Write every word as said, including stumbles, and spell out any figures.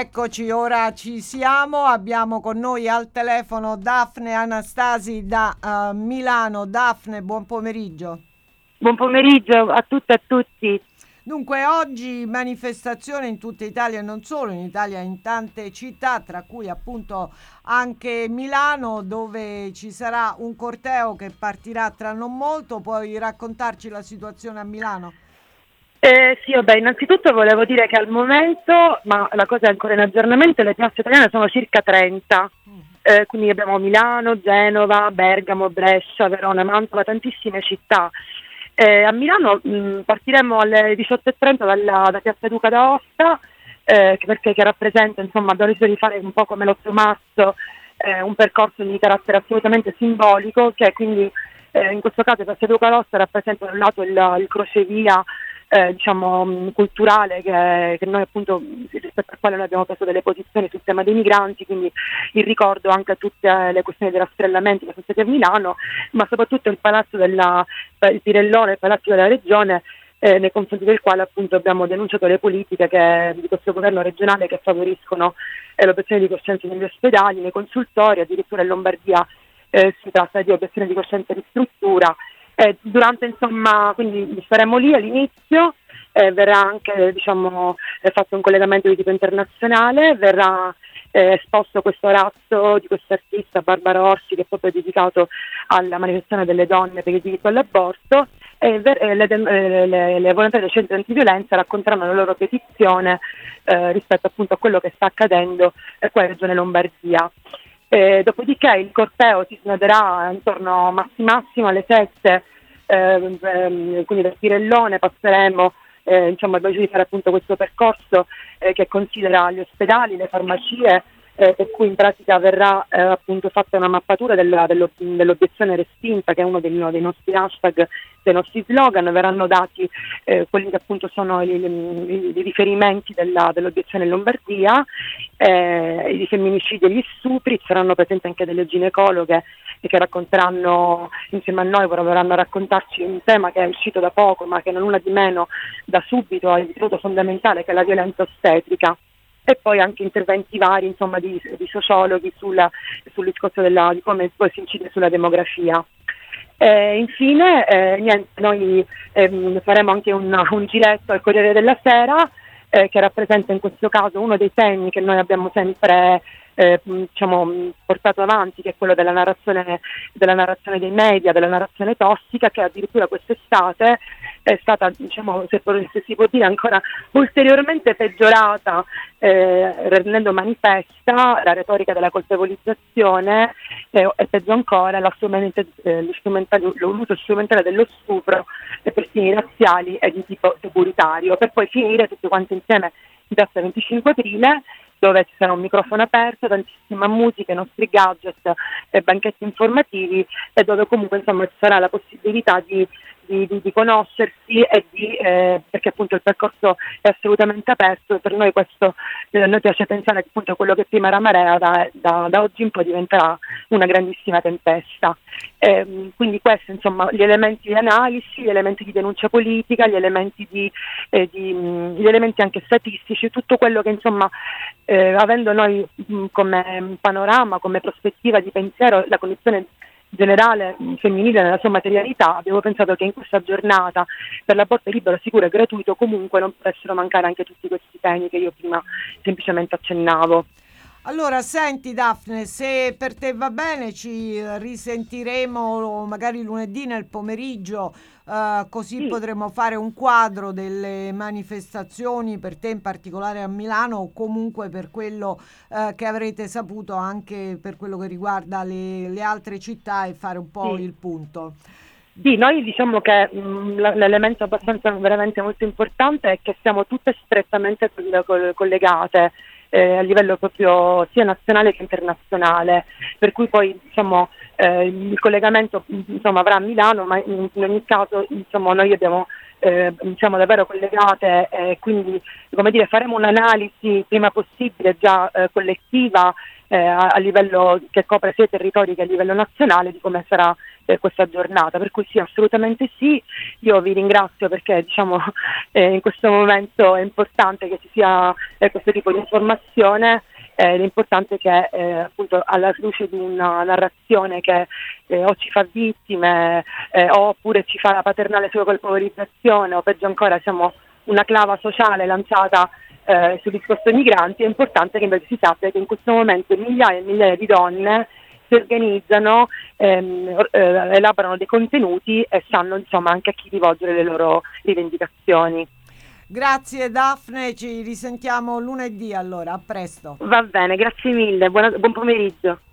Eccoci, ora ci siamo, abbiamo con noi al telefono Daphne Anastasi da uh, Milano. Daphne, buon pomeriggio. Buon pomeriggio a tutte e a tutti. Dunque, oggi manifestazione in tutta Italia e non solo, in Italia in tante città, tra cui appunto anche Milano, dove ci sarà un corteo che partirà tra non molto. Puoi raccontarci la situazione a Milano? Eh, sì, vabbè, innanzitutto volevo dire che al momento, ma la cosa è ancora in aggiornamento, le piazze italiane sono circa trenta, eh, quindi abbiamo Milano, Genova, Bergamo, Brescia, Verona, Mantova, tantissime città. Eh, a Milano mh, partiremo alle diciotto e trenta dalla, da Piazza Duca d'Aosta, eh, che- perché che rappresenta, insomma, abbiamo deciso di fare un po' come l'otto marzo, eh, un percorso di carattere assolutamente simbolico, che quindi eh, in questo caso Piazza Duca d'Aosta rappresenta da un lato il, il crocevia eh, diciamo mh, culturale che, che noi appunto rispetto al quale noi abbiamo preso delle posizioni sul tema dei migranti, quindi il ricordo anche a tutte le questioni dei rastrellamenti che sono stati a Milano, ma soprattutto il palazzo della il Pirellone, il palazzo della regione, eh, nei confronti del quale appunto abbiamo denunciato le politiche che, di questo governo regionale che favoriscono eh, l'obiezione di coscienza negli ospedali, nei consultori, addirittura in Lombardia eh, si tratta di obiezione di coscienza di struttura. Eh, durante insomma, quindi saremo lì all'inizio, eh, verrà anche diciamo, eh, fatto un collegamento di tipo internazionale, verrà eh, esposto questo razzo di questo artista Barbara Orsi che è proprio dedicato alla manifestazione delle donne per il diritto all'aborto e ver- eh, le, eh, le, le volontarie dei centri antiviolenza racconteranno la loro petizione eh, rispetto appunto a quello che sta accadendo eh, qua in Regione Lombardia. Eh, dopodiché il corteo si snoderà intorno massi massimo alle sette, ehm, ehm, quindi dal Pirellone passeremo, eh, insomma, abbiamo deciso di fare appunto questo percorso eh, che considera gli ospedali, le farmacie, eh, per cui in pratica verrà eh, appunto fatta una mappatura della, dello, dell'obiezione respinta, che è uno dei, uno dei nostri hashtag, dei nostri slogan, verranno dati eh, quelli che appunto sono i, i, i riferimenti della, dell'obiezione in Lombardia, eh, i femminicidi e gli stupri, saranno presenti anche delle ginecologhe che racconteranno insieme a noi, vorranno raccontarci un tema che è uscito da poco ma che non nulla di meno da subito è l'istituto fondamentale, che è la violenza ostetrica, e poi anche interventi vari insomma di, di sociologhi sulla, sul discorso della, di come poi si incide sulla demografia. Eh, infine eh, niente, noi ehm, faremo anche un, un giretto al Corriere della Sera eh, che rappresenta in questo caso uno dei temi che noi abbiamo sempre eh, diciamo, portato avanti, che è quello della narrazione, della narrazione dei media, della narrazione tossica, che addirittura quest'estate è stata, diciamo, se, se si può dire, ancora ulteriormente peggiorata, eh, rendendo manifesta la retorica della colpevolizzazione eh, e peggio ancora la strumente, eh, l'uso strumentale dello stupro eh, per fini razziali e di tipo securitario, per poi finire tutti quanti insieme in piazza venticinque aprile, dove ci sarà un microfono aperto, tantissima musica, i nostri gadget e banchetti informativi, e dove comunque insomma ci sarà la possibilità di, di, di, di conoscersi e di, eh, perché appunto il percorso è assolutamente aperto, e per noi questo, eh, noi piace pensare che appunto quello che prima era marea da, da, da oggi in poi diventerà una grandissima tempesta. Eh, quindi questi insomma gli elementi di analisi, gli elementi di denuncia politica, gli elementi di, eh, di gli elementi anche statistici, tutto quello che insomma eh, avendo noi mh, come panorama, come prospettiva di pensiero la condizione generale mh, femminile nella sua materialità, abbiamo pensato che in questa giornata per l'aborto libero, sicuro e gratuito comunque non potessero mancare anche tutti questi temi che io prima semplicemente accennavo. Allora, senti Daphne, se per te va bene ci risentiremo magari lunedì nel pomeriggio, eh, così Sì. potremo fare un quadro delle manifestazioni per te in particolare a Milano, o comunque per quello eh, che avrete saputo anche per quello che riguarda le, le altre città, e fare un po' Sì. il punto. Sì, noi diciamo che mh, l- l'elemento abbastanza veramente molto importante è che siamo tutte strettamente coll- coll- collegate eh, a livello proprio sia nazionale che internazionale, per cui poi diciamo eh, il collegamento insomma avrà a Milano, ma in, in ogni caso insomma noi abbiamo eh, siamo davvero collegate e quindi come dire faremo un'analisi prima possibile già eh, collettiva eh, a, a livello che copre sia i territori che a livello nazionale di come sarà eh, questa giornata, per cui sì, assolutamente sì. Io vi ringrazio perché diciamo eh, in questo momento è importante che ci sia eh, questo tipo di informazione. Eh, l'importante è che eh, appunto alla luce di una narrazione che eh, o ci fa vittime eh, oppure ci fa la paternale colpevolizzazione, o peggio ancora siamo una clava sociale lanciata eh, sul discorso dei migranti, è importante che invece si sappia che in questo momento migliaia e migliaia di donne si organizzano, ehm, eh, elaborano dei contenuti e sanno insomma anche a chi rivolgere le loro rivendicazioni. Grazie Daphne, ci risentiamo lunedì allora, a presto. Va bene, grazie mille, buona- buon pomeriggio.